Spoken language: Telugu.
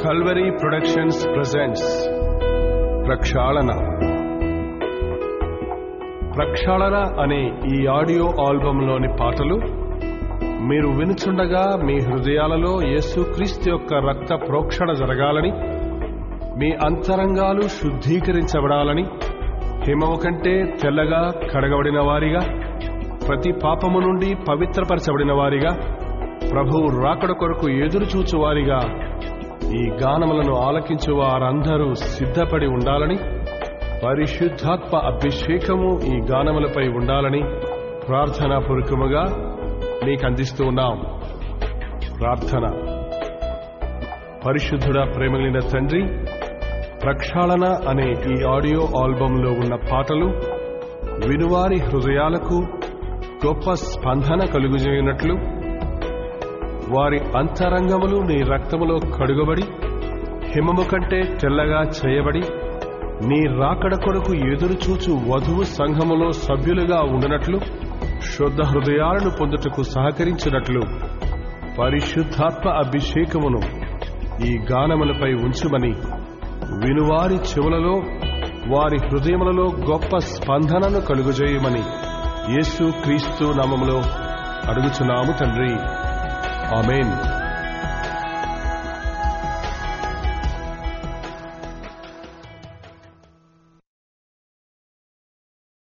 కల్వరీ ప్రొడక్షన్స్ ప్రెజెంట్స్ ప్రక్షాళన. ప్రక్షాళన అనే ఈ ఆడియో ఆల్బంలోని పాటలు మీరు వినుచుండగా మీ హృదయాలలో యేసుక్రీస్తు యొక్క రక్త ప్రోక్షణ జరగాలని, మీ అంతరంగాలు శుద్ధీకరించబడాలని, హిమము కంటే తెల్లగా కడగబడిన వారిగా, ప్రతి పాపము నుండి పవిత్రపరచబడిన వారిగా, ప్రభువు రాకడ కొరకు ఎదురుచూచువారిగా ఈ గానములను ఆలకించు వారందరూ సిద్ధపడి ఉండాలని, పరిశుద్ధాత్మ అభిషేకము ఈ గానములపై ఉండాలని ప్రార్థనాపూర్వకముగా మీకు అందిస్తూ ఉన్నాం. ప్రార్థన. పరిశుద్ధుడా, ప్రేమలిన తండ్రి, ప్రక్షాళన అనే ఈ ఆడియో ఆల్బంలో ఉన్న పాటలు వినువారి హృదయాలకు గొప్ప స్పందన కలుగుజేయనట్లు, వారి అంతరంగములు నీ రక్తములో కడుగబడి హిమము కంటే తెల్లగా చేయబడి నీ రాకడ కొరకు ఎదురుచూచు వధువు సంఘములో సభ్యులుగా ఉండినట్లు, శుద్ధ హృదయాలను పొందుటకు సహకరించినట్లు పరిశుద్ధాత్మ అభిషేకమును ఈ గానములపై ఉంచుమని, వినువారి చెవులలో వారి హృదయములలో గొప్ప స్పందనను కలుగజేయమని యేసు క్రీస్తు నామములో అడుగుచున్నాము తండ్రి. ఆమేన్.